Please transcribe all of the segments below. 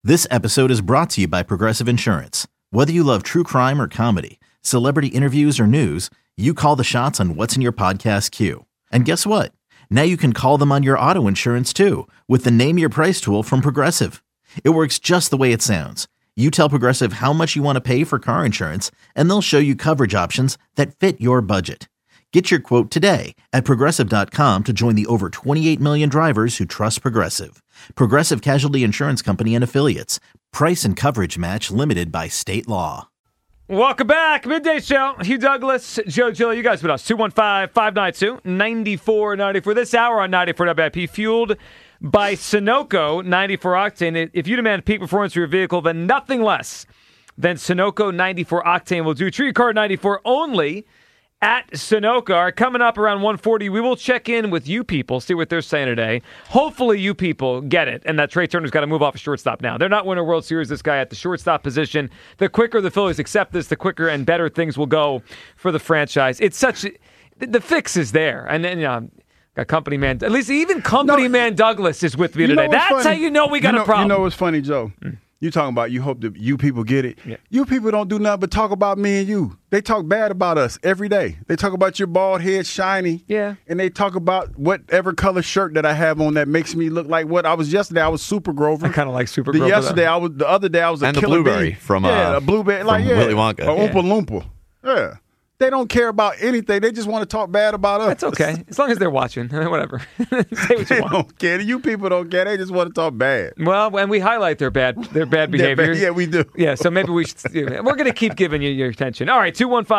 This episode is brought to you by Progressive Insurance. Whether you love true crime or comedy, celebrity interviews or news, you call the shots on what's in your podcast queue. And guess what? Now you can call them on your auto insurance too with the Name Your Price tool from Progressive. It works just the way it sounds. You tell Progressive how much you want to pay for car insurance, and they'll show you coverage options that fit your budget. Get your quote today at Progressive.com to join the over 28 million drivers who trust Progressive. Progressive Casualty Insurance Company and Affiliates. Price and coverage match limited by state law. Welcome back. Midday Show. Hugh Douglas, Joe Gill. You guys with us. 215-592-9494. This hour on 94 WIP, fueled by Sunoco 94 Octane. If you demand peak performance for your vehicle, then nothing less than Sunoco 94 Octane will do. Treat your car 94 only at Sunoco. All right, coming up around 1:40, we will check in with you people, see what they're saying today. Hopefully you people get it, and that Trey Turner's got to move off a shortstop now. They're not winning a World Series, this guy at the shortstop position. The quicker the Phillies accept this, the quicker and better things will go for the franchise. It's such the fix is there. And then got company man, at least even company man Douglas is with me today. That's funny. How you know we got a problem. You know what's funny, Joe? You talking about you hope that you people get it. Yeah. You people don't do nothing but talk about me and you. They talk bad about us every day. They talk about your bald head shiny. Yeah. And they talk about whatever color shirt that I have on that makes me look like what I was yesterday. I was Super Grover. I kind of like Super Grover. The other day I was a and the Killer blueberry Bee. from a blueberry from Willy Wonka. A Oompa Loompa. Yeah. They don't care about anything. They just want to talk bad about us. That's okay. As long as they're watching. Whatever. Say what you They want. don't care. You people don't care. They just want to talk bad. Well, and we highlight their bad behavior. Yeah, we do. Yeah, so maybe we should. We're going to keep giving you your attention. All right,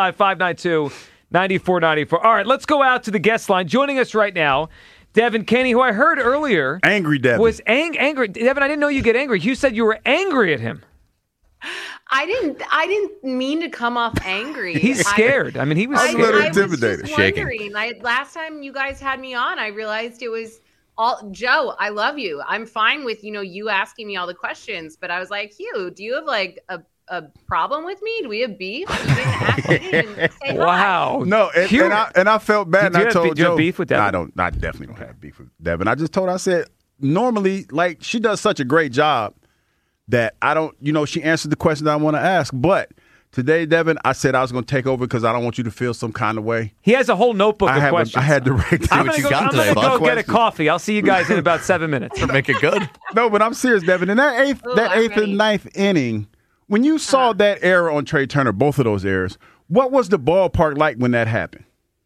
215-592-9494. All right, let's go out to the guest line. Joining us right now, Devin Caney, who I heard earlier. Angry Devin. Was angry. Devin, I didn't know you get angry. You said you were angry at him. I didn't mean to come off angry. He's scared. He was I'm a scared. little I was intimidated. just Shaking. wondering. Last time you guys had me on, I realized it was all Joe. I love you. I'm fine with you asking me all the questions, but I was like, Hugh, do you have a problem with me? Do we have beef? You didn't ask me to say Wow. hi. No, and I felt bad. Do you and I told do you Joe, have beef with Devin? I definitely don't have beef with Devin. I just told her, I said, normally, she does such a great job that I don't, she answered the questions I want to ask. But today, Devin, I said I was going to take over because I don't want you to feel some kind of way. He has a whole notebook of questions. I had to write down what you got I'm today, going to Buck. go get a coffee. I'll see you guys in about 7 minutes. Make it good. No, but I'm serious, Devin. In that eighth I'm and ready. ninth inning, when you saw that error on Trey Turner, both of those errors, what was the ballpark like when that happened?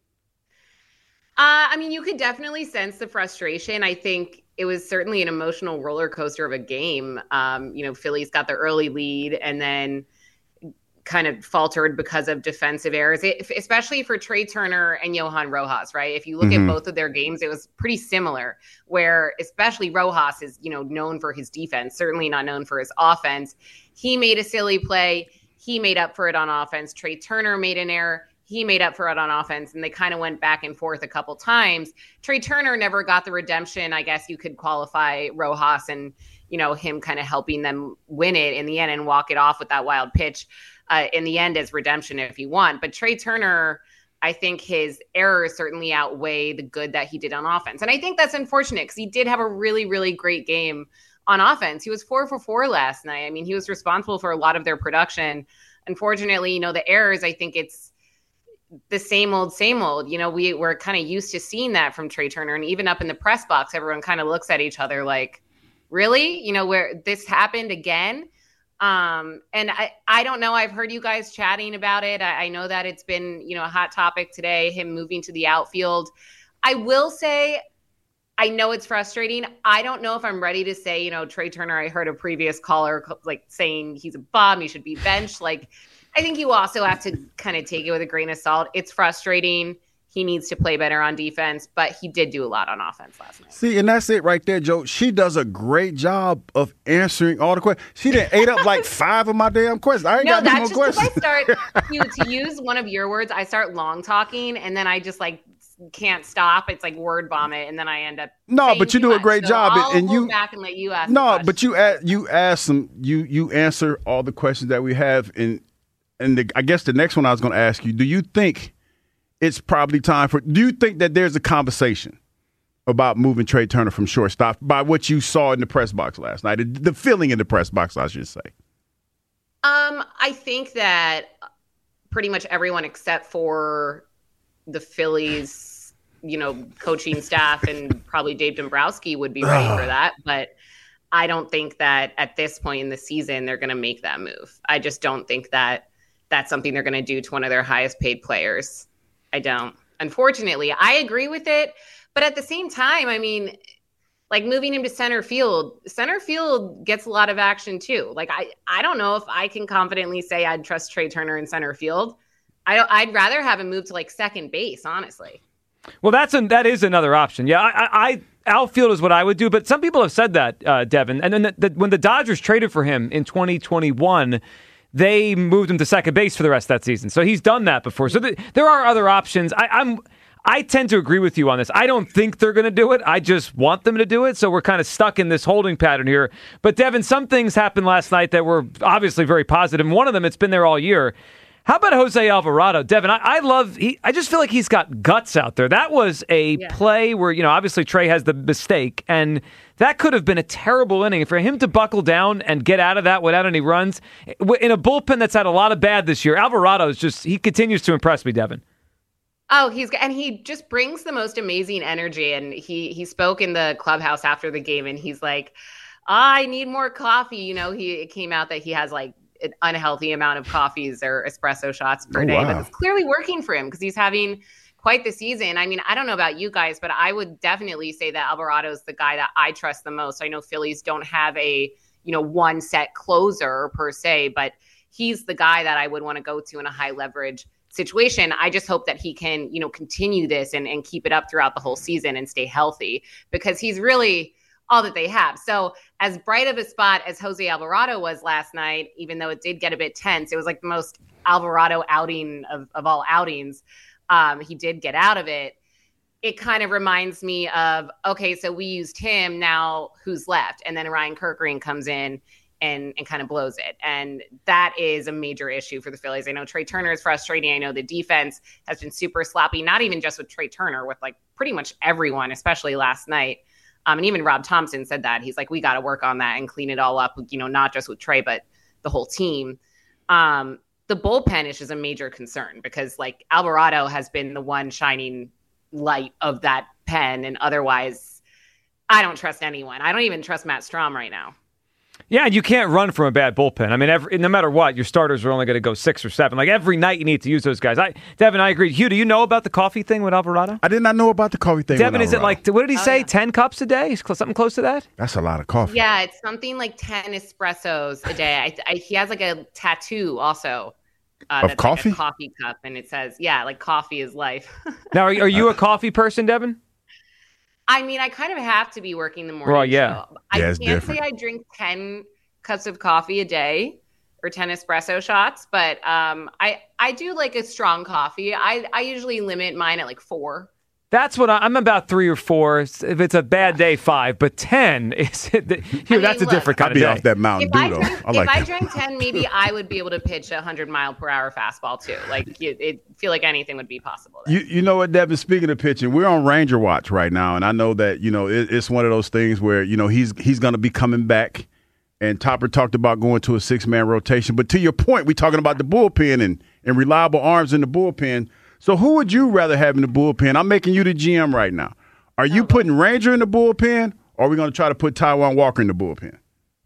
You could definitely sense the frustration. I think it was certainly an emotional roller coaster of a game. Phillies got the early lead and then kind of faltered because of defensive errors, especially for Trey Turner and Johan Rojas, right? If you look at both of their games, it was pretty similar, where especially Rojas is, known for his defense, certainly not known for his offense. He made a silly play. He made up for it on offense. Trey Turner made an error. He made up for it on offense, and they kind of went back and forth a couple times. Trey Turner never got the redemption. I guess you could qualify Rojas and, him kind of helping them win it in the end and walk it off with that wild pitch in the end as redemption if you want. But Trey Turner, I think his errors certainly outweigh the good that he did on offense. And I think that's unfortunate because he did have a really, really great game on offense. He was 4 for 4 last night. He was responsible for a lot of their production. Unfortunately, the errors, I think it's the same old. We're kind of used to seeing that from Trey Turner. And even up in the press box, everyone kind of looks at each other like, really? Where this happened again? And I don't know. I've heard you guys chatting about it. I know that it's been, a hot topic today, him moving to the outfield. I will say, I know it's frustrating. I don't know if I'm ready to say, Trey Turner, I heard a previous caller saying he's a bum, he should be benched. I think you also have to kind of take it with a grain of salt. It's frustrating. He needs to play better on defense, but he did do a lot on offense last night. See, and that's it right there, Joe. She does a great job of answering all the questions. She done ate up 5 of my damn questions. I ain't got no more questions. If I start to use one of your words, I start long talking, and then I just can't stop. It's like word vomit, and then I end up. No, but you do a great job, I'll and you back and let you ask. No, but you ask some. You answer all the questions that we have, and I guess the next one I was going to ask you: do you think it's probably time for? Do you think that there's a conversation about moving Trey Turner from shortstop by what you saw in the press box last night? The feeling in the press box, I should say. I think that pretty much everyone except for the Phillies, coaching staff and probably Dave Dombrowski would be ready for that. But I don't think that at this point in the season, they're going to make that move. I just don't think that that's something they're going to do to one of their highest paid players. I don't. Unfortunately, I agree with it. But at the same time, I mean, like moving him to center field gets a lot of action too. Like, I don't know if I can confidently say I'd trust Trey Turner in center field. I'd rather have him move to like second base, honestly. Well, that is another option. Yeah, I outfield is what I would do. But some people have said that, Devin. And then when the Dodgers traded for him in 2021, they moved him to second base for the rest of that season. So he's done that before. So there are other options. I tend to agree with you on this. I don't think they're going to do it. I just want them to do it. So we're kind of stuck in this holding pattern here. But Devin, some things happened last night that were obviously very positive. And one of them, it's been there all year. How about Jose Alvarado? Devin, I just feel like he's got guts out there. That was a play where, obviously Trey has the mistake, and that could have been a terrible inning. For him to buckle down and get out of that without any runs, in a bullpen that's had a lot of bad this year, Alvarado he continues to impress me, Devin. Oh, he just brings the most amazing energy. And he spoke in the clubhouse after the game, and he's like, I need more coffee. It came out that he has like an unhealthy amount of coffees or espresso shots per day, but it's clearly working for him because he's having quite the season. I mean, I don't know about you guys, but I would definitely say that Alvarado is the guy that I trust the most. I know Phillies don't have a, one set closer per se, but he's the guy that I would want to go to in a high leverage situation. I just hope that he can, continue this and keep it up throughout the whole season and stay healthy because he's really all that they have. So as bright of a spot as Jose Alvarado was last night, even though it did get a bit tense, it was like the most Alvarado outing of all outings. He did get out of it. It kind of reminds me of, okay, so we used him, now who's left? And then Ryan Kerkering comes in and kind of blows it. And that is a major issue for the Phillies. I know Trey Turner is frustrating. I know the defense has been super sloppy, not even just with Trey Turner, with like pretty much everyone, especially last night. And even Rob Thompson said that. He's like, we got to work on that and clean it all up, not just with Trey, but the whole team. The bullpen is just a major concern because like Alvarado has been the one shining light of that pen. And otherwise, I don't trust anyone. I don't even trust Matt Strahm right now. Yeah, and you can't run from a bad bullpen. I mean, no matter what, your starters are only going to go 6 or 7. Like every night you need to use those guys. Devin, I agree. Hugh, do you know about the coffee thing with Alvarado? I did not know about the coffee thing Devin, with Alvarado. is it like, what did he say, 10 cups a day? Something close to that? That's a lot of coffee. Yeah, it's something like 10 espressos a day. He has like a tattoo also. Of coffee? Like a coffee cup, and it says, like coffee is life. Now, are you a coffee person, Devin? I mean, I kind of have to be working the morning. Well, yeah. Show. I can't say I drink 10 cups of coffee a day or 10 espresso shots, but I do like a strong coffee. I usually limit mine at like 4. That's what I'm about 3 or 4. If it's a bad day, 5, but 10 is that's a different kind of day. I'd be off that Mountain Dew though. If I drank 10, maybe I would be able to pitch a 100-mile-per-hour fastball too. Like it feel like anything would be possible there. You know what, Devin? Speaking of pitching, we're on Ranger Watch right now, and I know that it's one of those things where he's going to be coming back. And Topper talked about going to a 6-man rotation. But to your point, we're talking about the bullpen and reliable arms in the bullpen. So who would you rather have in the bullpen? I'm making you the GM right now. Are you putting Ranger in the bullpen, or are we going to try to put Taijuan Walker in the bullpen?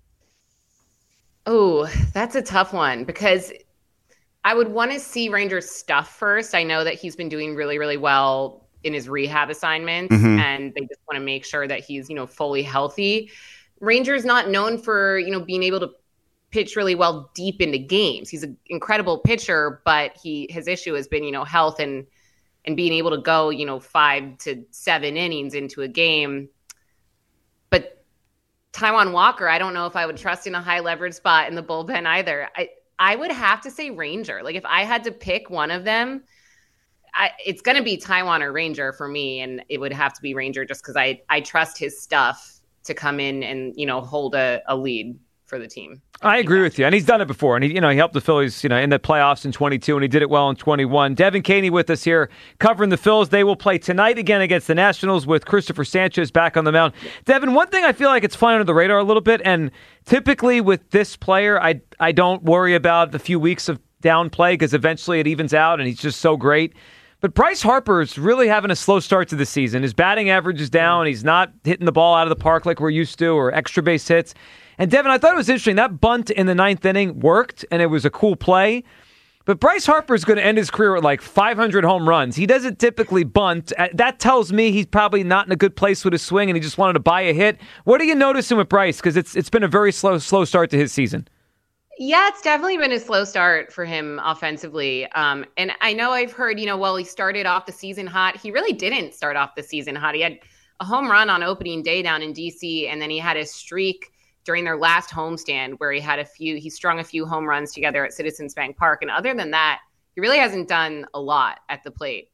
Oh, that's a tough one because I would want to see Ranger's stuff first. I know that he's been doing really, really well in his rehab assignments, and they just want to make sure that he's, fully healthy. Ranger's not known for, being able to pitch really well deep into games. He's an incredible pitcher, but his issue has been, health and being able to go, 5 to 7 innings into a game. But Taijuan Walker, I don't know if I would trust in a high leverage spot in the bullpen either. I would have to say Ranger. Like if I had to pick one of them, it's going to be Taijuan or Ranger for me. And it would have to be Ranger just because I trust his stuff to come in and, hold a lead for the team. I agree with you, and he's done it before, and he helped the Phillies, in the playoffs in 22, and he did it well in 21. Devin Caney with us here, covering the Phils. They will play tonight again against the Nationals with Christopher Sanchez back on the mound. Devin, one thing I feel like it's flying under the radar a little bit, and typically with this player, I don't worry about the few weeks of down play because eventually it evens out, and he's just so great. But Bryce Harper's really having a slow start to the season. His batting average is down. He's not hitting the ball out of the park like we're used to, or extra base hits. And Devin, I thought it was interesting. That bunt in the 9th inning worked, and it was a cool play. But Bryce Harper is going to end his career with like 500 home runs. He doesn't typically bunt. That tells me he's probably not in a good place with his swing, and he just wanted to buy a hit. What are you noticing with Bryce? Because it's been a very slow start to his season. Yeah, it's definitely been a slow start for him offensively. And I know I've heard, he started off the season hot. He really didn't start off the season hot. He had a home run on opening day down in D.C., and then he had a streak during their last homestand where he strung a few home runs together at Citizens Bank Park. And other than that, he really hasn't done a lot at the plate.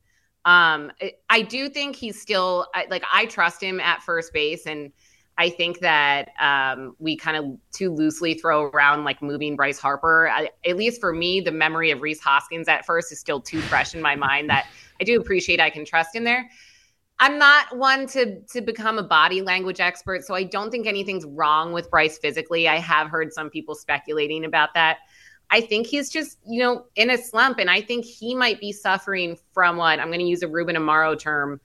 I do think he's still, I trust him at first base, and I think that we kind of too loosely throw around like moving Bryce Harper. At least for me, the memory of Rhys Hoskins at first is still too fresh in my mind that I do appreciate I can trust him there. I'm not one to become a body language expert, so I don't think anything's wrong with Bryce physically. I have heard some people speculating about that. I think he's just, in a slump, and I think he might be suffering from what I'm going to use a Ruben Amaro term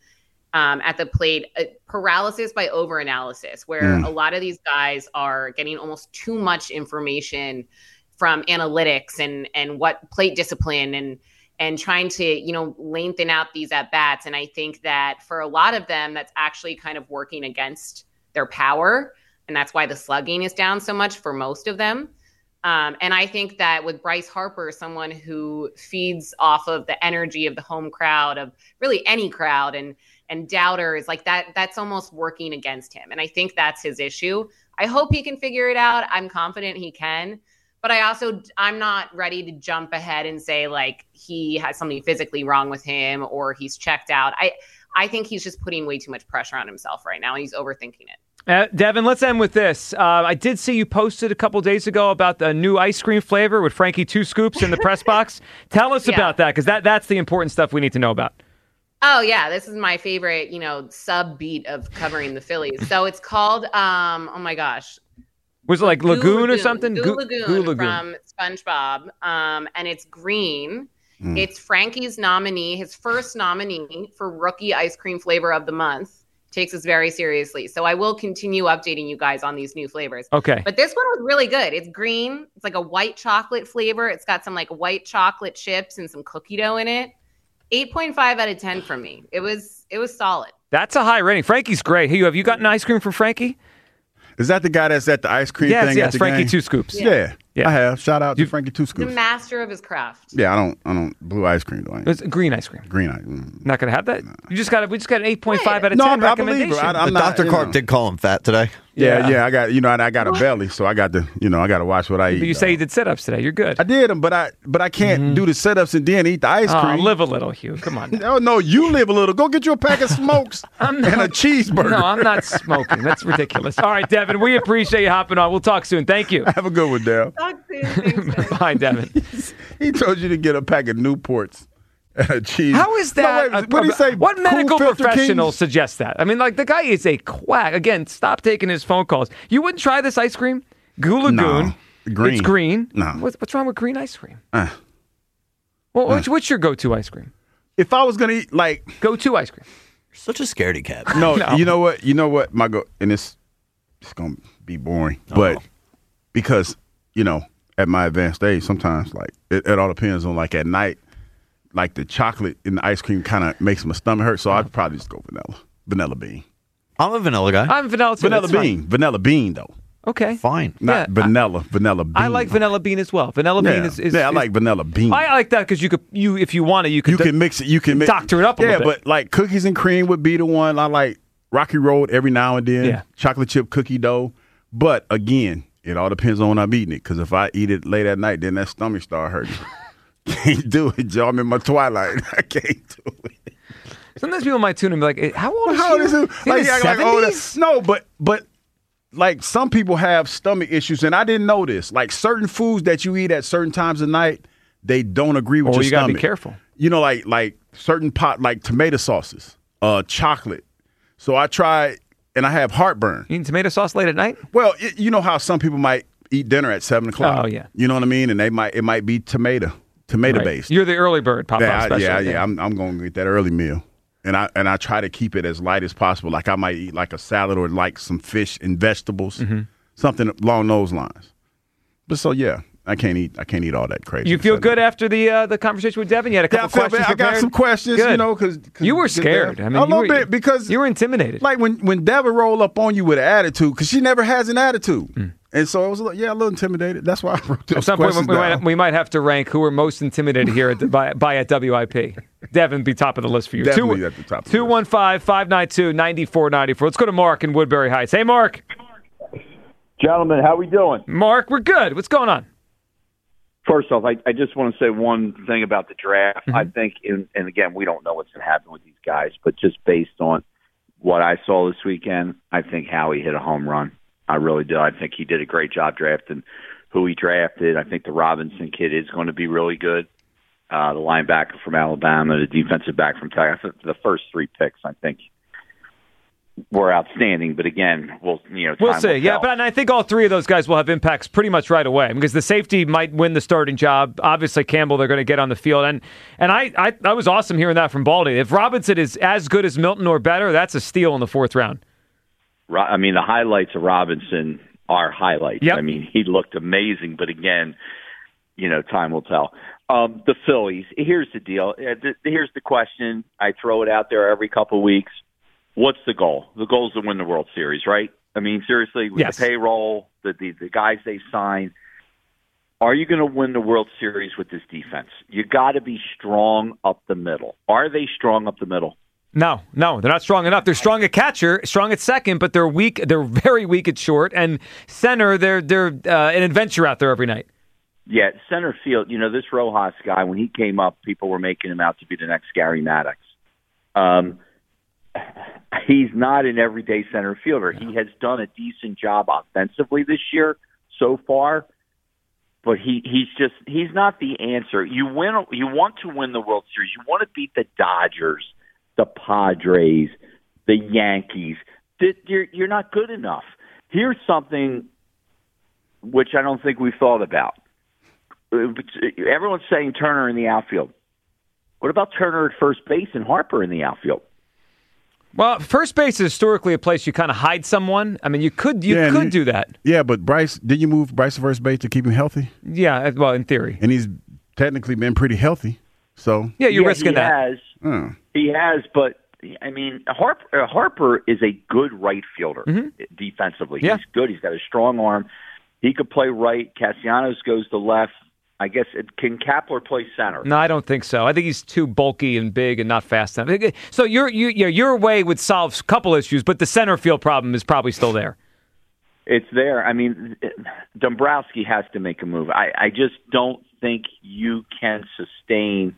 at the plate, paralysis by overanalysis, where a lot of these guys are getting almost too much information from analytics and what plate discipline and trying to, lengthen out these at-bats. And I think that for a lot of them, that's actually kind of working against their power. And that's why the slugging is down so much for most of them. And I think that with Bryce Harper, someone who feeds off of the energy of the home crowd, of really any crowd, and doubters like that's almost working against him. And I think that's his issue. I hope he can figure it out. I'm confident he can. But I'm not ready to jump ahead and say like he has something physically wrong with him or he's checked out. I think he's just putting way too much pressure on himself right now, and he's overthinking it. Devin, let's end with this. I did see you posted a couple days ago about the new ice cream flavor with Frankie 2 Scoops in the press box. Tell us about that, because that's the important stuff we need to know about. Oh, yeah. This is my favorite, sub beat of covering the Phillies. So it's called, oh my gosh. Was it like Lagoon or something? Goo Lagoon from SpongeBob. And it's green. It's Frankie's nominee, his first nominee for Rookie Ice Cream Flavor of the Month. Takes us very seriously. So I will continue updating you guys on these new flavors. Okay. But this one was really good. It's green. It's like a white chocolate flavor. It's got some like white chocolate chips and some cookie dough in it. 8.5 out of 10 from me. It was solid. That's a high rating. Frankie's great. Hey, have you gotten ice cream from Frankie? Is that the guy that's at the ice cream thing? Yes, at the Frankie game? 2 Scoops. Yeah, I have. Shout out to Frankie 2 Scoops. The master of his craft. Yeah, I don't blue ice cream though. It's green ice cream. Green ice. Not gonna have that. No. We just got an 8.5 out of 10 I recommendation. believe I'm not, Dr. Clark did call him fat today. Yeah. I got I got a belly, so I got to I got to watch what I eat. But you say you did sit-ups today. You're good. I did them, but I can't do the sit-ups and then eat the ice cream. Live a little, Hugh. Come on. Oh no, you live a little. Go get you a pack of smokes and a cheeseburger. No, I'm not smoking. That's ridiculous. All right, Devin, we appreciate you hopping on. We'll talk soon. Thank you. Have a good one, Dale. Talk soon. Thanks, Bye, Devin. He told you to get a pack of Newports and a cheese. How is that? No, wait, what did he say? What medical Cool Filter professional Kings? suggests that? I mean, like, the guy is a quack. Again, stop taking his phone calls. You wouldn't try this ice cream? Goo Lagoon. No. Green. It's green. No. What's wrong with green ice cream? What's your go-to ice cream? If I was going to eat, like... Go-to ice cream. You're such a scaredy cat. No, you know what? And it's going to be boring. But because, at my advanced age, sometimes, like, it all depends on, like, at night, like, the chocolate in the ice cream kind of makes my stomach hurt. So I'd probably just go vanilla bean. I'm a vanilla guy. I'm vanilla too. Vanilla bean, though. Okay. Fine. Not vanilla bean. I like vanilla bean as well. Vanilla bean is I like vanilla bean. I like that because if you want to, you can mix it. You can doctor it up a little bit. Yeah, but like cookies and cream would be the one. I like Rocky Road every now and then. Yeah. Chocolate chip cookie dough. But again, it all depends on when I'm eating it. Because if I eat it late at night, then that stomach start hurting. Can't do it, Joe. I'm in my twilight. I can't do it. Sometimes people might tune in and be like, how old is he? How old is he? Like, he act like 70s? No, but like some people have stomach issues, and I didn't know this. Like certain foods that you eat at certain times of night, they don't agree with your you stomach. gotta be careful. You know, like certain like tomato sauces, chocolate. So I tried, and I have heartburn. You eating tomato sauce late at night? Well, you know how some people might eat dinner at 7 o'clock. Oh, yeah. You know what I mean? And it might be tomato Right. based. You're the early bird, Papa. Yeah. I'm going to get that early meal, and I try to keep it as light as possible. Like I might eat like a salad or like some fish and vegetables, something along those lines. But so yeah, I can't eat all that crazy. You feel good after the conversation with Devin? You had a couple questions I got prepared? some questions, Good. you know, because you were scared. I mean, a little bit because you were intimidated. Like when Devin roll up on you with an attitude, because she never has an attitude. And so it was a little intimidated. That's why I wrote those At some point, questions down. we might have to rank who are most intimidated here by at WIP. Devin be top of the list for you. Definitely at the top of the list. 215-592-9494. Let's go to Mark in Woodbury Heights. Hey, Mark. Gentlemen, how we doing? Mark, we're good. What's going on? First off, I just want to say one thing about the draft. I think, and again, we don't know what's going to happen with these guys, but just based on what I saw this weekend, I think Howie hit a home run. I really do. I think he did a great job drafting who he drafted. I think the Robinson kid is going to be really good. The linebacker from Alabama, the defensive back from Texas. The first 3 picks, I think, were outstanding. But again, we'll see. Yeah, but I think all 3 of those guys will have impacts pretty much right away because the safety might win the starting job. Obviously, Campbell, they're going to get on the field. And I was awesome hearing that from Baldy. If Robinson is as good as Milton or better, that's a steal in the 4th round. I mean, the highlights of Robinson are highlights. Yep. I mean, he looked amazing, but again, time will tell. The Phillies, here's the deal. Here's the question. I throw it out there every couple of weeks. What's the goal? The goal is to win the World Series, right? I mean, seriously, with the payroll, the guys they signed, are you going to win the World Series with this defense? You got to be strong up the middle. Are they strong up the middle? No, they're not strong enough. They're strong at catcher, strong at second, but they're weak. They're very weak at short. And center, they're an adventure out there every night. Yeah, center field. This Rojas guy, when he came up, people were making him out to be the next Gary Maddox. He's not an everyday center fielder. He has done a decent job offensively this year so far, but he's not the answer. You want to win the World Series. You want to beat the Dodgers, the Padres, the Yankees. You're not good enough. Here's something which I don't think we've thought about. Everyone's saying Turner in the outfield. What about Turner at first base and Harper in the outfield? Well, first base is historically a place you kind of hide someone. I mean, you could do that. Yeah, but did you move Bryce to first base to keep him healthy? Yeah, well, in theory. And he's technically been pretty healthy. So you're risking that. He has, but I mean, Harper is a good right fielder defensively. Yeah. He's good. He's got a strong arm. He could play right. Castellanos goes to left. I guess can Kapler play center? No, I don't think so. I think he's too bulky and big and not fast enough. So your way would solve a couple issues, but the center field problem is probably still there. It's there. I mean, Dombrowski has to make a move. I just don't think you can sustain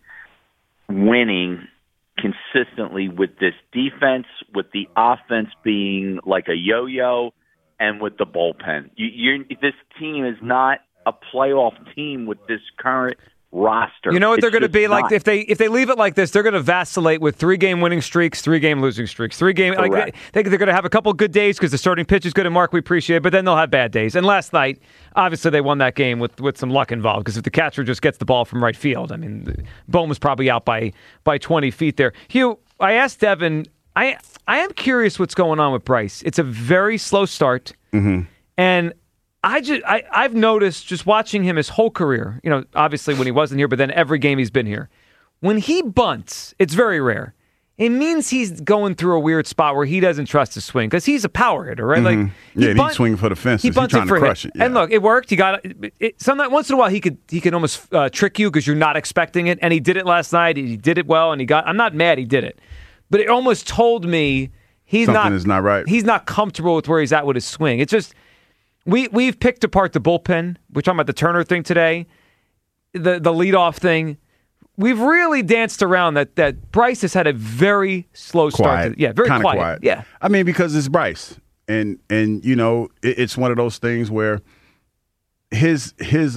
winning consistently with this defense, with the offense being like a yo-yo, and with the bullpen. This team is not a playoff team with this current roster. You know what they're going to be not. like if they leave it like this? They're going to vacillate with 3-game winning streaks, 3-game losing streaks, 3-game. Like they're going to have a couple good days because the starting pitch is good and Mark, we appreciate it, but then they'll have bad days. And last night, obviously, they won that game with some luck involved because if the catcher just gets the ball from right field, I mean, Bohm was probably out by 20 feet there. Hugh, I asked Devin. I am curious what's going on with Bryce. It's a very slow start, and I've noticed just watching him his whole career, obviously when he wasn't here, but then every game he's been here. When he bunts, it's very rare. It means he's going through a weird spot where he doesn't trust his swing because he's a power hitter, right? Like he's swinging for the fences. He's trying to crush it. Yeah. And look, it worked. He got it. Sometimes, once in a while, he can almost trick you because you're not expecting it. And he did it last night. He did it well, and I'm not mad he did it, but it almost told me something is not right. He's not comfortable with where he's at with his swing. It's just. We've picked apart the bullpen. We're talking about the Turner thing today, the leadoff thing. We've really danced around that Bryce has had a very slow start. Very quiet. Yeah. I mean, because it's Bryce. and you know, it's one of those things where his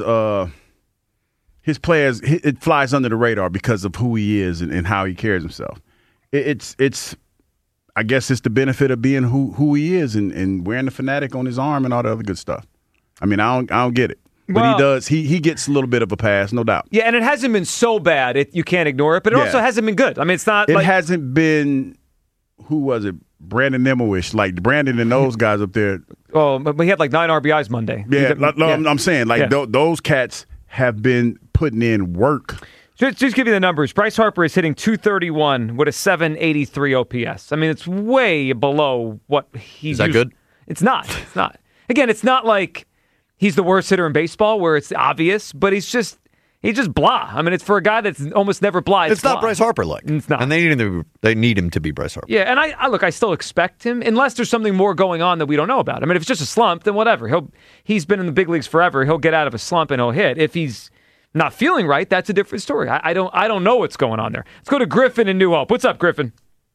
players, it flies under the radar because of who he is and how he carries himself. It's I guess it's the benefit of being who he is and wearing the fanatic on his arm and all the other good stuff. I mean, I don't get it. But he does. He gets a little bit of a pass, no doubt. Yeah, and it hasn't been so bad you can't ignore it, but it also hasn't been good. I mean, it's not. It hasn't been. Who was it? Brandon Nemowish, like Brandon and those guys up there. Oh, but he had like 9 RBIs Monday. Yeah, I'm saying those cats have been putting in work. Just give you the numbers. Bryce Harper is hitting .231 with a .783 OPS. I mean, it's way below what he's. Is that good? It's not. It's not. Again, it's not like he's the worst hitter in baseball where it's obvious, but he's just blah. I mean, it's for a guy that's almost never blah. It's not blah. Bryce Harper like. It's not. And they need him to be Bryce Harper. Yeah, and I still expect him, unless there's something more going on that we don't know about. I mean, if it's just a slump, then whatever. He's been in the big leagues forever. He'll get out of a slump and he'll hit. If he's not feeling right, that's a different story. I don't know what's going on there. Let's go to Griffin in New Hope. What's up, Griffin?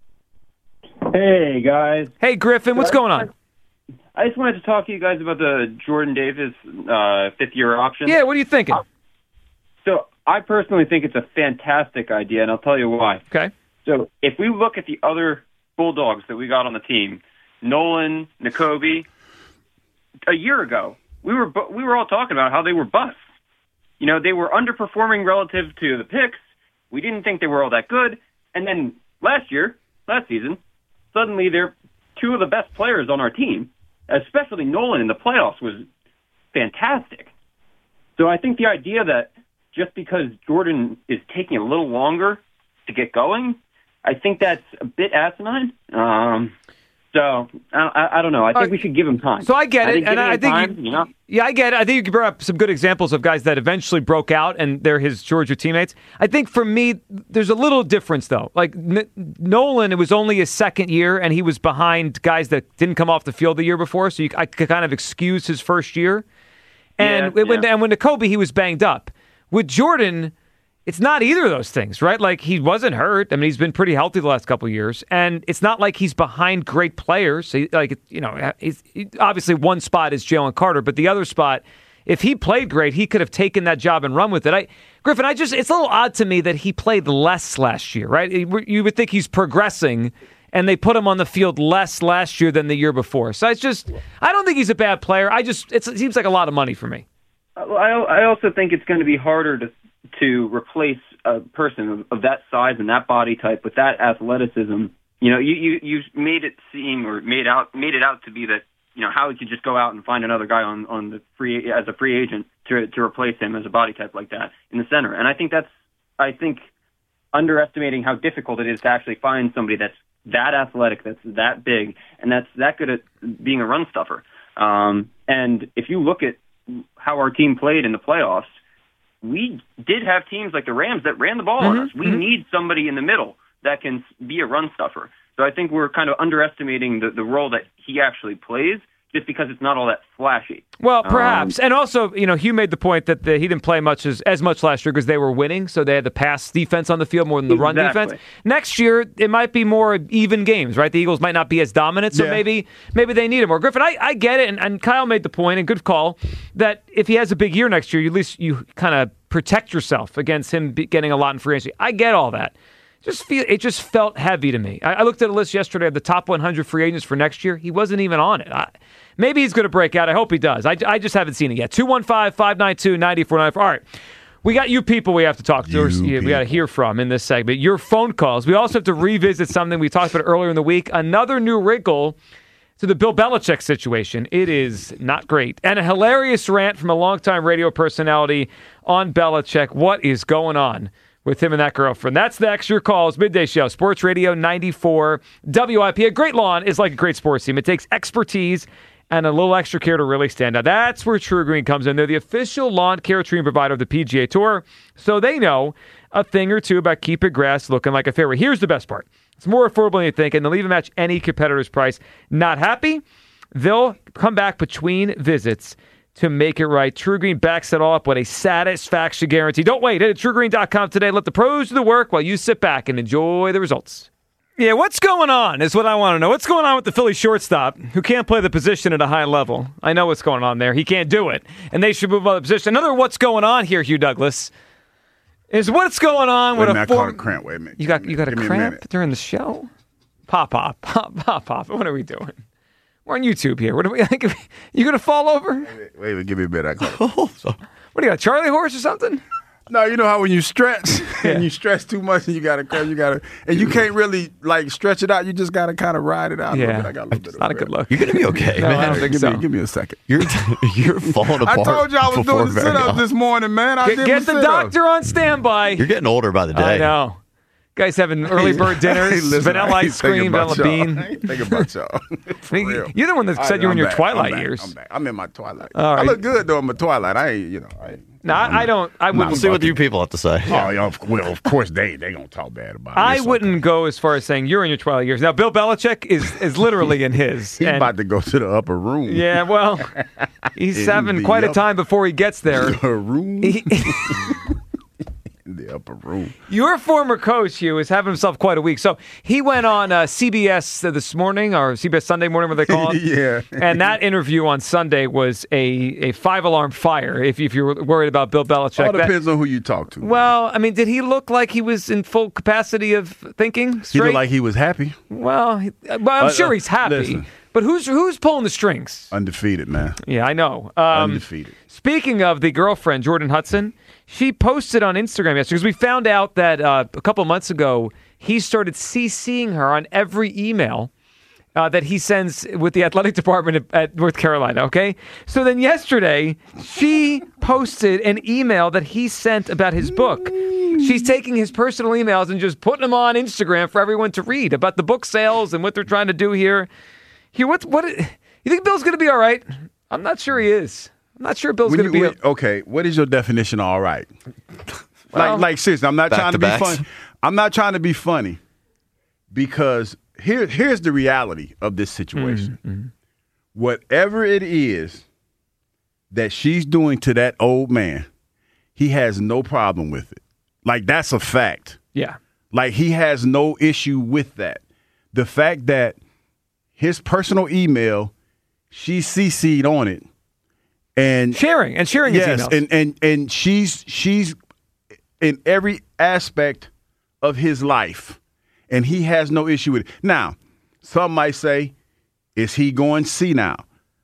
Hey, guys. Hey, Griffin, what's going on? I just wanted to talk to you guys about the Jordan Davis fifth-year option. Yeah, what are you thinking? So I personally think it's a fantastic idea, and I'll tell you why. Okay. So if we look at the other Bulldogs that we got on the team, Nolan, Nakobe, a year ago, we were all talking about how they were busts. You know, they were underperforming relative to the picks. We didn't think they were all that good. And then last season, suddenly they're two of the best players on our team, especially Nolan in the playoffs was fantastic. So I think the idea that just because Jordan is taking a little longer to get going, I think that's a bit asinine. So I don't know. I think we should give him time. So I get it, and I think yeah, I get it. I think you can bring up some good examples of guys that eventually broke out, and they're his Georgia teammates. I think for me, there's a little difference though. Like Nolan, it was only his second year, and he was behind guys that didn't come off the field the year before, so I could kind of excuse his first year. And when Nakobe, he was banged up. With Jordan, it's not either of those things, right? Like, he wasn't hurt. I mean, he's been pretty healthy the last couple of years. And it's not like he's behind great players. Obviously one spot is Jalen Carter, but the other spot, if he played great, he could have taken that job and run with it. Griffin, it's a little odd to me that he played less last year, right? You would think he's progressing, and they put him on the field less last year than the year before. So I don't think he's a bad player. It seems like a lot of money for me. I also think it's going to be harder to replace a person of that size and that body type with that athleticism. You know, you made it seem or made it out to be that, you know, Howie could just go out and find another guy on the as a free agent to replace him as a body type like that in the center. And I think that's underestimating how difficult it is to actually find somebody that's that athletic, that's that big, and that's that good at being a run stuffer. And if you look at how our team played in the playoffs, we did have teams like the Rams that ran the ball on us. We need somebody in the middle that can be a run stuffer. So I think we're kind of underestimating the role that he actually plays just because it's not all that flashy. Well, perhaps. And also, you know, Hugh made the point that he didn't play as much last year because they were winning, so they had the pass defense on the field more than the run defense. Next year, it might be more even games, right? The Eagles might not be as dominant, so maybe they need him more. Griffin, I get it, and Kyle made the point, and good call, that if he has a big year next year, at least you kind of protect yourself against him getting a lot in free agency. I get all that. It just felt heavy to me. I looked at a list yesterday of the top 100 free agents for next year. He wasn't even on it. Maybe he's going to break out. I hope he does. I just haven't seen it yet. 215-592-9494. All right. We got you people we have to talk to. We got to hear from in this segment. Your phone calls. We also have to revisit something we talked about earlier in the week. Another new wrinkle to the Bill Belichick situation. It is not great. And a hilarious rant from a longtime radio personality on Belichick. What is going on with him and that girlfriend? That's next. Your calls, Midday Show, Sports Radio 94 WIP. A great lawn is like a great sports team. It takes expertise and a little extra care to really stand out. That's where True Green comes in. They're the official lawn care treatment provider of the PGA Tour, so they know a thing or two about keeping grass looking like a fairway. Here's the best part. It's more affordable than you think, and they'll even match any competitor's price. Not happy? They'll come back between visits to make it right. True Green backs it all up with a satisfaction guarantee. Don't wait. Head to TrueGreen.com today. Let the pros do the work while you sit back and enjoy the results. Yeah, what's going on is what I want to know. What's going on with the Philly shortstop who can't play the position at a high level? I know what's going on there. He can't do it, and they should move on the position. Another what's going on here, Hugh Douglas, is what's going on with I caught a cramp. Wait a minute. You got a cramp during the show? Pop. What are we doing? We're on YouTube here. What are we? You gonna fall over? Wait, give me a minute. What do you got? A Charlie horse or something? No, you know how when you stretch and you stretch too much and you got to and you can't really like stretch it out. You just got to kind of ride it out. Yeah, I got a little bit it's of not a good look. You're gonna be okay, No, man. I don't think so. Give me a second. You're falling apart. I told you I was before doing the very sit-ups long. this morning, man. Get the doctor on standby. You're getting older by the day. I know. Guys having early bird dinners, Hey, listen, vanilla I ain't ice cream, thinking about vanilla y'all. bean. I ain't thinking about y'all. For real. You're the one that said you were in your twilight I'm years. back. I'm in my twilight. All right. I look good though in my twilight. I ain't, No, I don't. I wouldn't. We'll see what you people have to say. Oh, yeah, well, of course they gonna talk bad about it. I It's wouldn't go as far as saying you're in your twilight years. Now, Bill Belichick is literally in his. He's and- about to go to the upper room. Yeah, well, he's In having the quite a upper- time before he gets there. The room. He- In the upper room. Your former coach, Hugh, is having himself quite a week. So he went on CBS this morning, or CBS Sunday morning, what they call it. Yeah. And that interview on Sunday was a 5-alarm fire, if you're worried about Bill Belichick. All depends on who you talk to. Well, I mean, did he look like he was in full capacity of thinking he straight? looked like he was happy. Well, I'm sure he's happy. Listen. But who's pulling the strings? Undefeated, man. Yeah, I know. Undefeated. Speaking of the girlfriend, Jordan Hudson, she posted on Instagram yesterday because we found out that a couple months ago he started CCing her on every email that he sends with the athletic department at North Carolina, okay? So then yesterday, she posted an email that he sent about his book. She's taking his personal emails and just putting them on Instagram for everyone to read about the book sales and what they're trying to do here. Here, what? You think Bill's going to be all right? I'm not sure he is. I'm not sure Bill's going to be. Okay, what is your definition of all right? Well, like seriously, I'm not trying to be back-to-backs. funny. I'm not trying to be funny because here's the reality of this situation. Whatever it is that she's doing to that old man, he has no problem with it. Like, that's a fact. Yeah. Like, he has no issue with that. The fact that his personal email, she CC'd on it. And Sharing his yes, emails. and she's in every aspect of his life, and he has no issue with it. Now, some might say, is he going senile?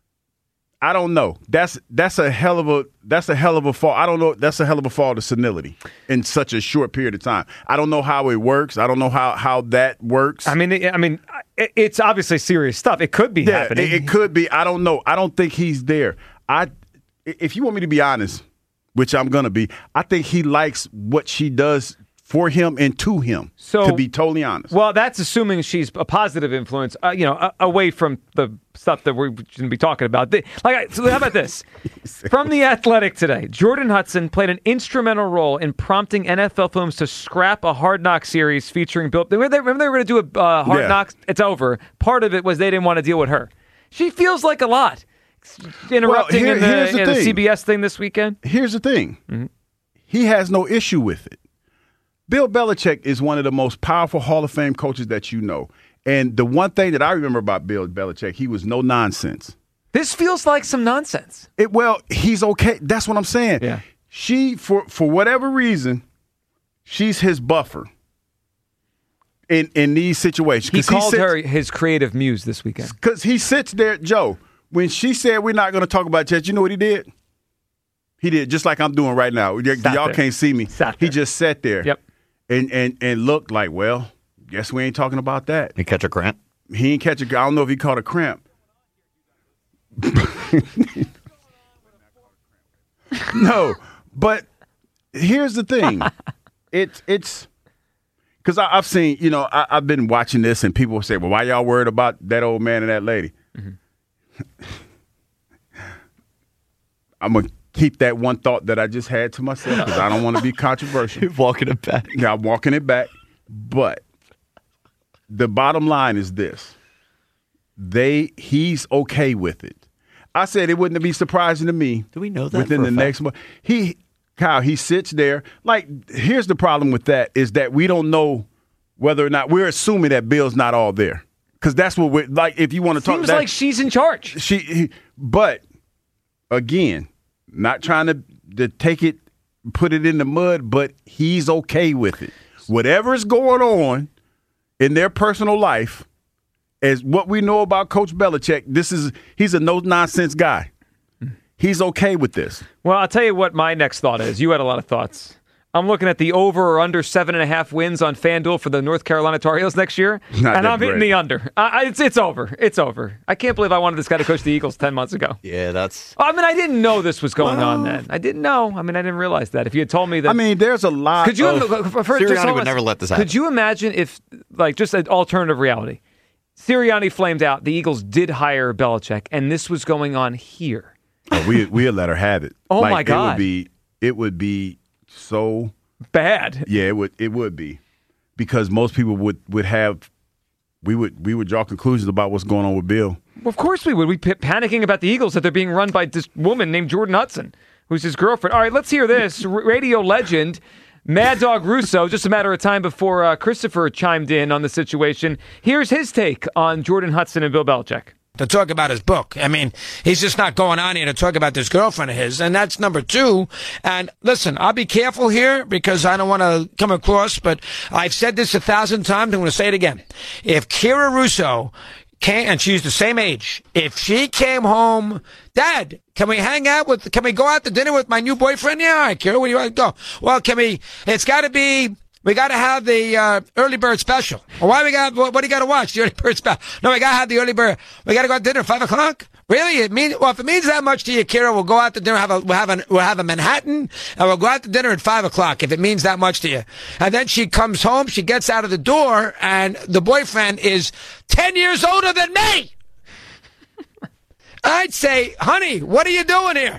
I don't know. That's a hell of a fall. I don't know. That's a hell of a fall to senility in such a short period of time. I don't know how it works. I don't know how that works. I mean, it's obviously serious stuff. It could be happening. It could be. I don't know. I don't think he's there. If you want me to be honest, which I'm gonna be, I think he likes what she does for him and to him. So, to be totally honest. Well, that's assuming she's a positive influence, away from the stuff that we shouldn't be talking about. So how about this? From The Athletic today, Jordan Hudson played an instrumental role in prompting NFL Films to scrap a Hard Knocks series featuring Bill. Remember they were going to do a Hard Knocks? It's over. Part of it was they didn't want to deal with her. She feels like a lot. Interrupting Well, here's in the the thing. CBS thing this weekend. Here's the thing. He has no issue with it. Bill Belichick is one of the most powerful Hall of Fame coaches that you know. And the one thing that I remember about Bill Belichick, he was no nonsense. This feels like some nonsense. He's okay. That's what I'm saying. Yeah. She, for whatever reason, she's his buffer in these situations. He called her his creative muse this weekend. Because he sits there, Joe, when she said we're not going to talk about chess, you know what he did? He did, just like I'm doing right now. Y'all can't see me. He just sat there. Yep. And looked like, well, guess we ain't talking about that. You catch a cramp? He ain't catch a. I don't know if he caught a cramp. No, but here's the thing. It's because I've seen, I've been watching this and people say, well, why y'all worried about that old man and that lady? I'm going to keep that one thought that I just had to myself because I don't want to be controversial. You're walking it back. Yeah, I'm walking it back. But the bottom line is this. He's okay with it. I said it wouldn't be surprising to me. Do we know that within for a the next month? Kyle, he sits there. Like, here's the problem with that is that we don't know whether or not we're assuming that Bill's not all there. Because that's what we're like. If you want to talk, Seems like she's in charge. But again, not trying to take it, put it in the mud, but he's okay with it. Whatever is going on in their personal life, as what we know about Coach Belichick, he's a no-nonsense guy. He's okay with this. Well, I'll tell you what my next thought is. You had a lot of thoughts. I'm looking at the over or under 7.5 wins on FanDuel for the North Carolina Tar Heels next year, and I'm hitting the under. It's over. It's over. I can't believe I wanted this guy to coach the Eagles 10 months ago. Yeah, that's... I mean, I didn't know this was going on then. I didn't know. I mean, I didn't realize that. If you had told me that... I mean, there's a lot could you, of... Sirianni would never let this happen. Could you imagine if, like, just an alternative reality, Sirianni flamed out, the Eagles did hire Belichick, and this was going on here? Oh, we'd let her have it. Oh, my God. It would be so... bad. Yeah, it would be, because most people would draw conclusions about what's going on with Bill. Well, of course we would. We'd be panicking about the Eagles that they're being run by this woman named Jordan Hudson, who's his girlfriend. All right, let's hear this. Radio legend Mad Dog Russo, just a matter of time before Christopher chimed in on the situation. Here's his take on Jordan Hudson and Bill Belichick. To talk about his book. I mean, he's just not going on here to talk about this girlfriend of his, and that's number two. And listen, I'll be careful here because I don't want to come across, but I've said this 1,000 times. I'm going to say it again. If Kira Russo came, and she's the same age, if she came home, Dad, can we go out to dinner with my new boyfriend? Yeah, all right, Kira, where do you want to go? Well, we got to have the early bird special. What do you got to watch? The early bird special. No, we got to have the early bird. We got to go out to dinner at 5 o'clock. Really? If it means that much to you, Kira, we'll go out to dinner. We'll have a Manhattan, and we'll go out to dinner at 5 o'clock. If it means that much to you, and then she comes home, she gets out of the door, and the boyfriend is 10 years older than me. I'd say, honey, what are you doing here?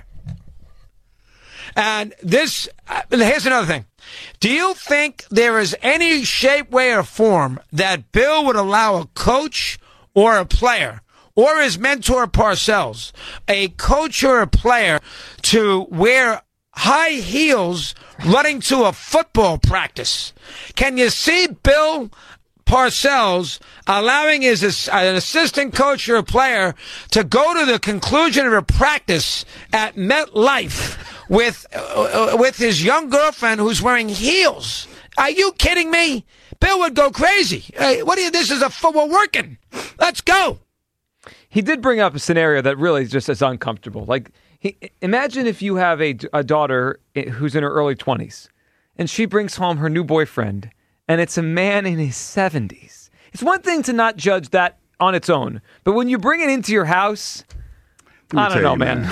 And here's another thing. Do you think there is any shape, way, or form that Bill would allow a coach or a player or his mentor Parcells, a coach or a player, to wear high heels running to a football practice? Can you see Bill Parcells allowing an assistant coach or a player to go to the conclusion of a practice at MetLife with his young girlfriend who's wearing heels? Are you kidding me? Bill would go crazy. Hey, we're working. Let's go. He did bring up a scenario that really just is uncomfortable. Like, imagine if you have a daughter who's in her early 20s, and she brings home her new boyfriend, and it's a man in his 70s. It's one thing to not judge that on its own, but when you bring it into your house, I don't know, man.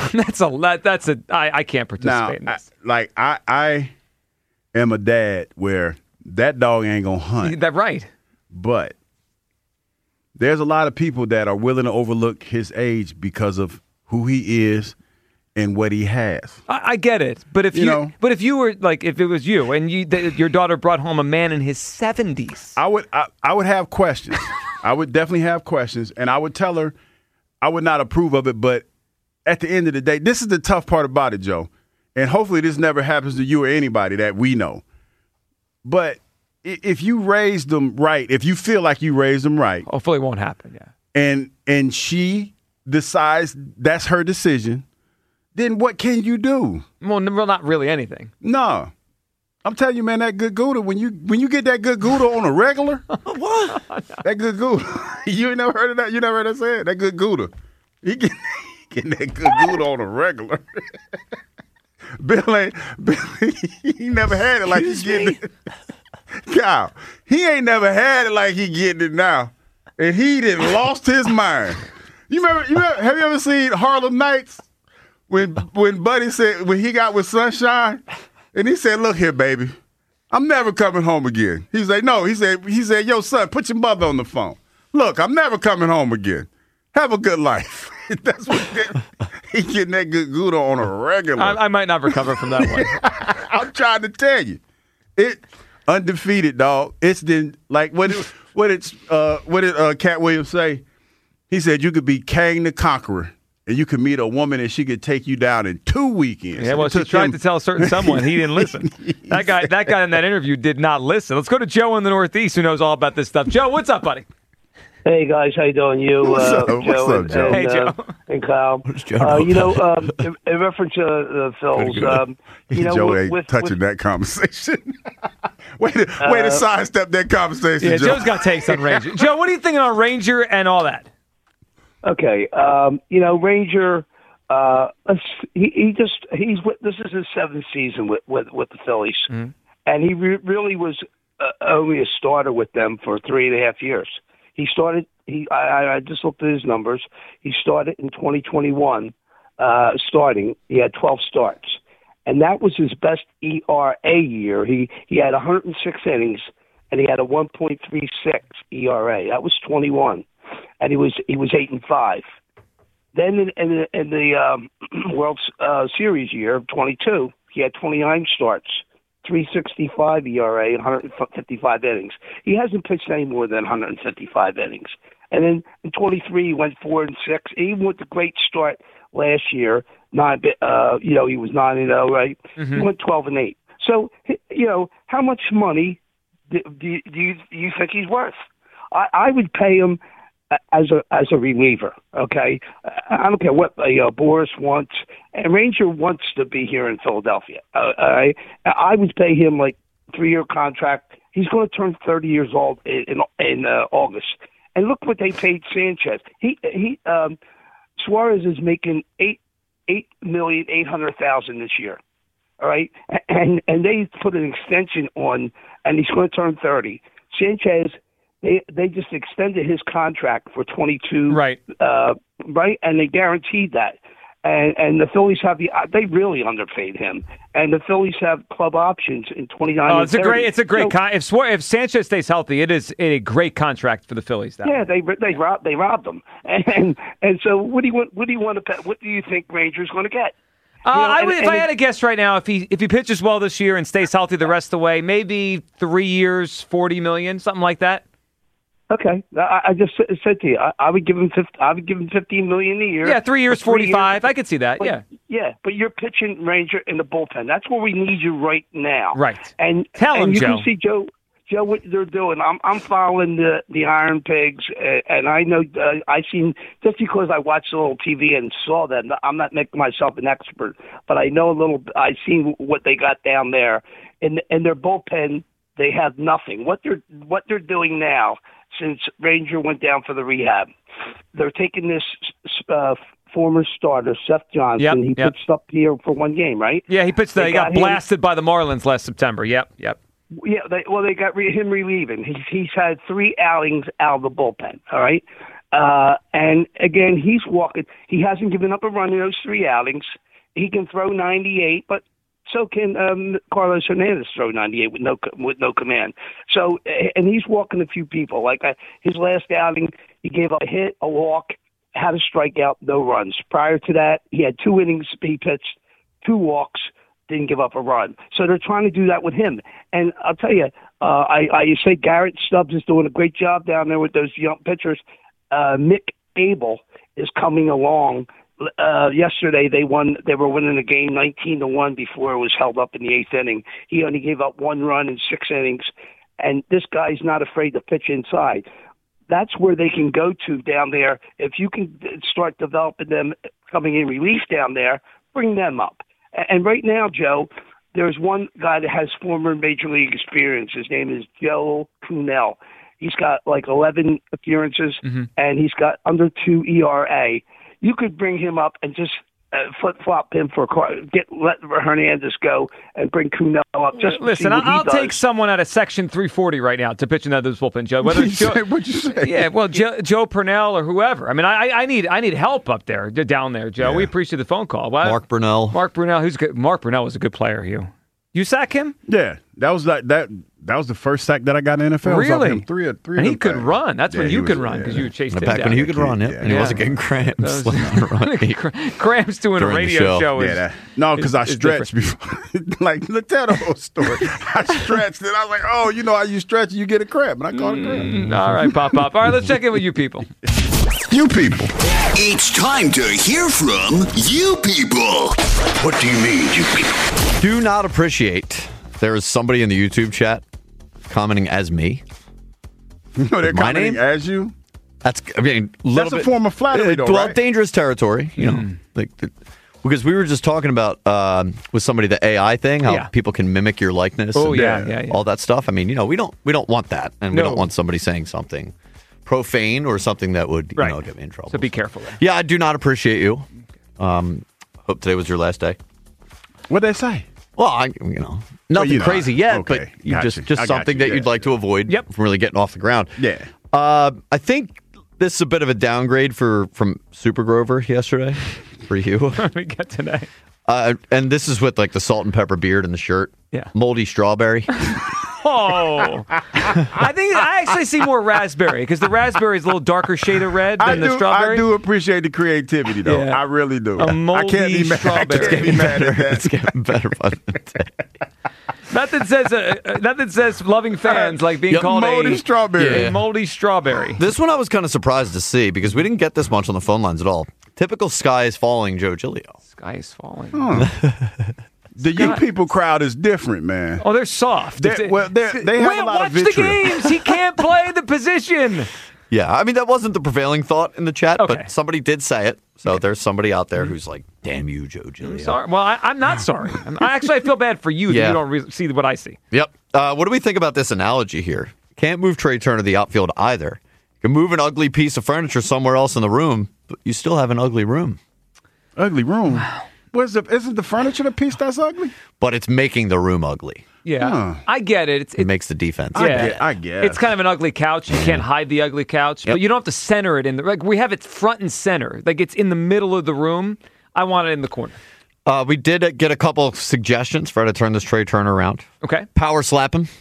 I can't participate in this. I am a dad where that dog ain't gonna hunt. That's right. But there's a lot of people that are willing to overlook his age because of who he is and what he has. I get it, but if you were like, if it was you and your daughter brought home a man in his 70s, I would have questions. I would definitely have questions, and I would tell her I would not approve of it. But at the end of the day, this is the tough part about it, Joe. And hopefully this never happens to you or anybody that we know. But if you raise them right, if you feel like you raised them right, hopefully it won't happen. Yeah. And she decides that's her decision, then what can you do? Well, not really anything. No. I'm telling you, man, that good Gouda, when you get that good Gouda on a regular, what? That good Gouda. You ain't never heard of that? You never heard that said? That good Gouda. He getting that good Gouda on a regular. Bill, he never had it like he getting it. Kyle, he ain't never had it like he getting it now. And he done lost his mind. You remember, have you ever seen Harlem Nights? When Buddy said, when he got with Sunshine, and he said, look here, baby, I'm never coming home again. He's like, no, he said, yo, son, put your mother on the phone. Look, I'm never coming home again. Have a good life. That's what he getting that good Gouda on a regular. I might not recover from that one. I'm trying to tell you. It undefeated, dog. It's then like what did Cat Williams say? He said you could be Kang the Conqueror and you could meet a woman and she could take you down in 2 weekends. Yeah, well, she tried to tell a certain someone. He didn't listen. That guy in that interview did not listen. Let's go to Joe in the Northeast who knows all about this stuff. Joe, what's up, buddy? Hey guys, how you doing? What's up, Joe? Hey, Joe. And Kyle. In reference to the Phils, Joe ain't touching that conversation. way to sidestep that conversation. Yeah, Joe. Joe's got takes on Ranger. Joe, what are you thinking on Ranger and all that? Okay, Ranger. This is his 7th season with the Phillies, and he really was only a starter with them for 3.5 years. He started. I just looked at his numbers. He started in 2021. Starting, he had 12 starts, and that was his best ERA year. He had 106 innings, and he had a 1.36 ERA. That was 21, and he was 8-5. Then in the World Series year of 22, he had 29 starts, 3.65 ERA, and 155 innings. He hasn't pitched any more than 155 innings. And then in 23, he went 4-6. Even with the great start last year, he was 9-0, right? Mm-hmm. He went 12-8. So, how much money do you think he's worth? I would pay him as a reliever. Okay, I don't care what Boris wants, and Ranger wants to be here in Philadelphia. I would pay him like 3-year contract. He's going to turn 30 years old in August, and look what they paid Sanchez. Suarez is making $8,800,000 this year. All right, and they put an extension on, and he's going to turn 30. Sanchez. They just extended his contract for 22, right? And they guaranteed that. And the Phillies they really underpaid him. And the Phillies have club options in 29. Oh, it's a great if Sanchez stays healthy, it is a great contract for the Phillies. Yeah, they robbed him. And so what do you want to pay? What do you think Ranger's going to get? If I had to guess right now, if he pitches well this year and stays healthy the rest of the way, maybe 3 years, $40 million, something like that. Okay, I just said to you, I would give him $15 million a year. Yeah, 3 years, 45. I could see that. But you're pitching Ranger in the bullpen. That's where we need you right now. Right. And tell him, you Joe. Can see Joe, what they're doing. I'm following the Iron Pigs, and I know I seen just because I watched a little TV and saw them. I'm not making myself an expert, but I know a little. I seen what they got down there in their bullpen. They have nothing. What they're doing now. Since Ranger went down for the rehab, they're taking this former starter, Seth Johnson. He pitched up here for one game, right? Yeah, he pitched. He got blasted by the Marlins last September. Yep. Yeah, they got him relieving. He's had 3 outings out of the bullpen. All right, and again, he's walking. He hasn't given up a run in those 3 outings. He can throw 98, but so can Carlos Hernandez throw 98 with no command. So, and he's walking a few people. Like his last outing, he gave up a hit, a walk, had a strikeout, no runs. Prior to that, he had 2 innings. He pitched 2 walks, didn't give up a run. So they're trying to do that with him. And I'll tell you, I say Garrett Stubbs is doing a great job down there with those young pitchers. Mick Abel is coming along. Yesterday they were winning the game 19-1 before it was held up in the 8th inning. He only gave up 1 run in 6 innings, and this guy's not afraid to pitch inside. That's where they can go to down there. If you can start developing them coming in relief down there, bring them up. And right now, Joe, there's one guy that has former Major League experience. His name is Joe Kuhnel. He's got like 11 appearances, and he's got under 2 ERA. You could bring him up and just flip-flop him let Hernandez go and bring Kuhnel up. Just listen, I'll take someone out of Section 340 right now to pitch another bullpen, Joe. What'd you say? Yeah, well, Joe Purnell or whoever. I mean, I need help up there, down there, Joe. Yeah. We appreciate the phone call. What? Mark Brunell. Who's good? Mark Brunell was a good player. You sack him? Yeah, that was the first sack that I got in the NFL. Really? Three and he could run. That's when you could run because you chased him back down. when he could run, and he wasn't getting cramps. Cramps doing a radio show. Because I stretched before. Like, tell the whole story. I stretched, and I was like, how you stretch, you get a cramp. And I caught a cramp. All right, Pop. All right, let's check in with you people. You people. It's time to hear from you people. What do you mean, you people? Do not appreciate there is somebody in the YouTube chat commenting as me. No, they're My commenting name? as you? That's That's a form of flattery, though, well, right? dangerous territory, you know. Because we were just talking about with somebody the AI thing, how people can mimic your likeness. Oh, and yeah. all that stuff. I mean, you know, we don't want that, and we don't want somebody saying something profane or something that would you know get me in trouble. So be careful there. Yeah, I do not appreciate you. Hope today was your last day. What'd they say? Well, nothing crazy yet, okay. but you Got just you. I got something you. that you'd like to avoid from really getting off the ground. Yeah. I think this is a bit of a downgrade from Super Grover yesterday for you. What do we get today? And this is with like the salt and pepper beard and the shirt. Yeah. Moldy strawberry. Oh, I actually see more raspberry because the raspberry is a little darker shade of red than the strawberry. I do appreciate the creativity, though. Yeah. I really do. A moldy I can't be mad, strawberry. I can't be mad at that. It's getting better by the day. Nothing says loving fans like being called moldy strawberry. a moldy strawberry. This one I was kind of surprised to see because we didn't get this much on the phone lines at all. Typical sky is falling, Joe Giglio. Sky is falling. The you people crowd is different, man. Oh, they're soft. They have a lot watch of vitriol. the games. He can't play the position. Yeah, I mean, that wasn't the prevailing thought in the chat, Okay. but somebody did say it. So there's somebody out there who's like, damn you, Joe Giglio. Sorry. Well, I'm not sorry. I feel bad for you that Yeah. you don't see what I see. Yep. What do we think about this analogy here? Can't move Trey Turner to the outfield either. You can move an ugly piece of furniture somewhere else in the room, but you still have an ugly room. Ugly room? Isn't the furniture the piece that's ugly? But it's making the room ugly. Yeah, I get it. It makes the defense. I guess. It's kind of an ugly couch. You can't hide the ugly couch, but you don't have to center it in the. Like we have it front and center. Like it's in the middle of the room. I want it in the corner. We did get a couple of suggestions for how to turn this Trey Turner around. Okay. Power slap him.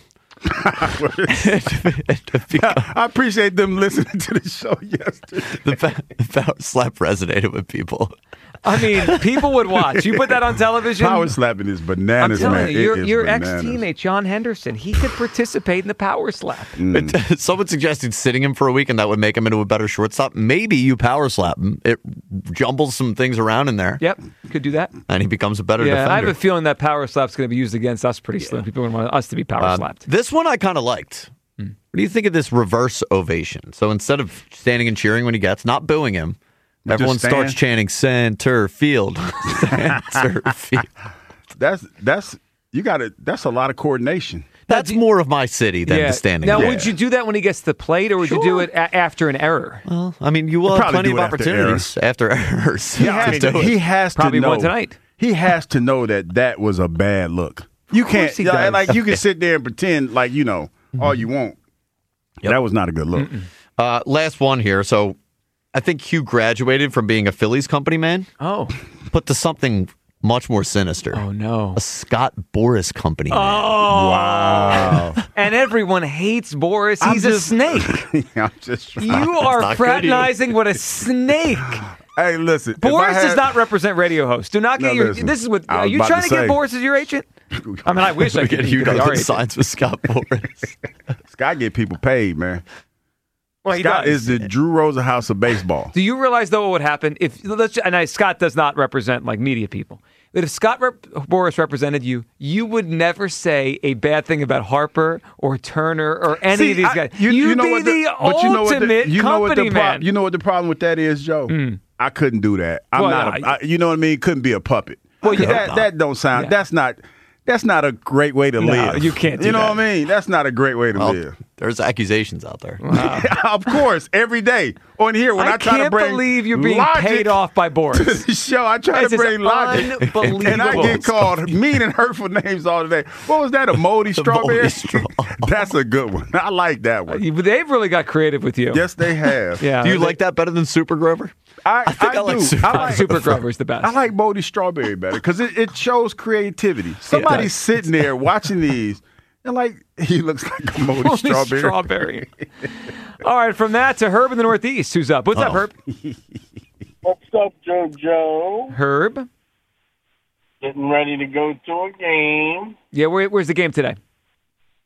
I appreciate them listening to the show yesterday. The power slap resonated with people. I mean, people would watch. You put that on television. Power slapping is bananas, I'm telling man. you, It is your bananas. ex-teammate John Henderson, he could participate in the power slap. Someone suggested sitting him for a week and that would make him into a better shortstop. Maybe you power slap him. It jumbles some things around in there. Yep, could do that. And he becomes a better defender. I have a feeling that power slap's going to be used against us pretty soon. People want us to be power slapped. This one I kind of liked. What do you think of this reverse ovation? So instead of standing and cheering when he gets, not booing him, everyone starts chanting center field. Center field. That's a lot of coordination. That's more of my city than the standing. Now, would you do that when he gets to the plate, or would you do it after an error? Well, I mean, you will have plenty of opportunities after errors. He has to Probably know. one tonight. He has to know that was a bad look. You can't he does. like you can sit there and pretend like you know all you want. That was not a good look. Last one here. So I think Hugh graduated from being a Phillies company man. Oh. But to something much more sinister. Oh, no. A Scott Boras company man. Wow. And everyone hates Boris. He's a snake. I'm just You are fraternizing with a snake. Hey, listen. Boris does not represent radio hosts. Do not get listen, This is what. I Are was you about trying to to get say. Boris as your agent? I mean, I wish I could. You be know our the agent. signs with Scott Boras. Scott get people paid, man. Well, he Scott does. is the Drew Rosenhaus of baseball. Do you realize though what would happen if? Scott does not represent like media people. But if Scott Boras represented you, you would never say a bad thing about Harper or Turner or any of these guys. You'd be the ultimate company man. You know what the problem with that is, Joe? I couldn't do that. I'm not. You know what I mean? Couldn't be a puppet. Well, that don't sound. Yeah. That's not a great way to live. You can't do You know that. what I mean? That's not a great way to live. There's accusations out there. Of course, every day on here when I try to can't bring believe you're being logic paid off by Boris. to the show, I try This to is bring logic, unbelievable. and I get called mean and hurtful names all day. What was that? A moldy strawberry? That's a good one. I like that one. They've really got creative with you. Yes, they have. Yeah. Do you like that better than Super Grover? I think I like do. Super Grover's the best. I like moldy strawberry better because it shows creativity. Somebody's sitting there watching these and like he looks like a moldy strawberry. All right, from that to Herb in the Northeast. Who's up? What's up, Herb? What's up, JoJo? Herb? Getting ready to go to a game. Yeah, where's the game today?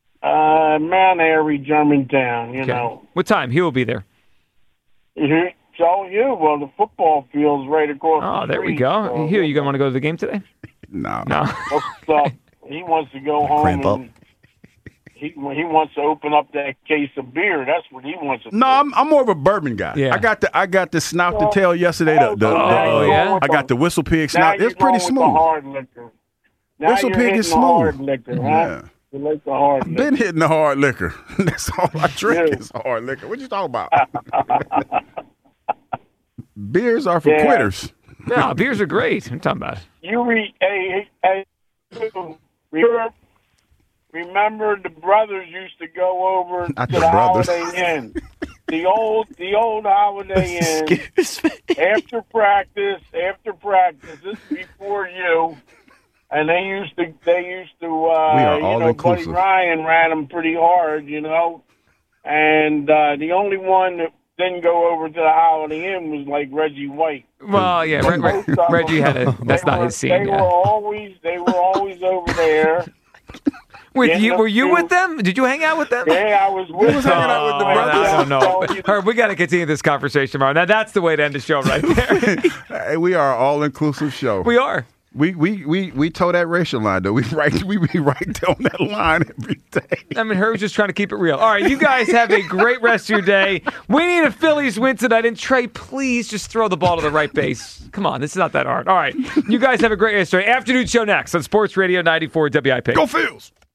Mount Airy, Germantown, you know. What time? He will be there. telling you. Well, the football field's right across the Oh, there we street, go. so- Hugh, you going to want to go to the game today? No. What's up? He wants to go home Cramp up. and he wants to open up that case of beer. That's what he wants to do. No, I'm more of a bourbon guy. Yeah. I got the snout to tail yesterday. Oh, yeah? I got the whistle pig Now snout. you're It's pretty going with the smooth. hard liquor. Now Whistle you're pig hitting is the hard smooth. liquor, huh? Yeah. You like the hard I've liquor. been hitting the hard liquor. That's all I drink Yeah. is hard liquor. What you talking about? Beers are for Yeah. quitters. No, beers are great. I'm talking about. Remember the brothers used to go over Not to the the brothers. Holiday Inn. The old Holiday Inn. After practice, this is before you. And they used to are all Buddy inclusive. Ryan ran them pretty hard, And the only one that didn't go over to the Holiday Inn was like Reggie White. Well, yeah, Reggie had a. That's not his scene. They Yeah. were always over there. With in you, the were you field. with them? Did you hang out with them? Yeah, I was with them. hanging out with the I don't know. But, Herb, we got to continue this conversation tomorrow. Now that's the way to end the show right there. Hey, we are an all-inclusive show. We are. We toe that racial line though. We be right down that line every day. I mean, Herb's just trying to keep it real. All right, you guys have a great rest of your day. We need a Phillies win tonight. And Trey, please just throw the ball to the right base. Come on, this is not that hard. All right, you guys have a great rest of your day. Afternoon show next on Sports Radio 94 WIP. Go Phils!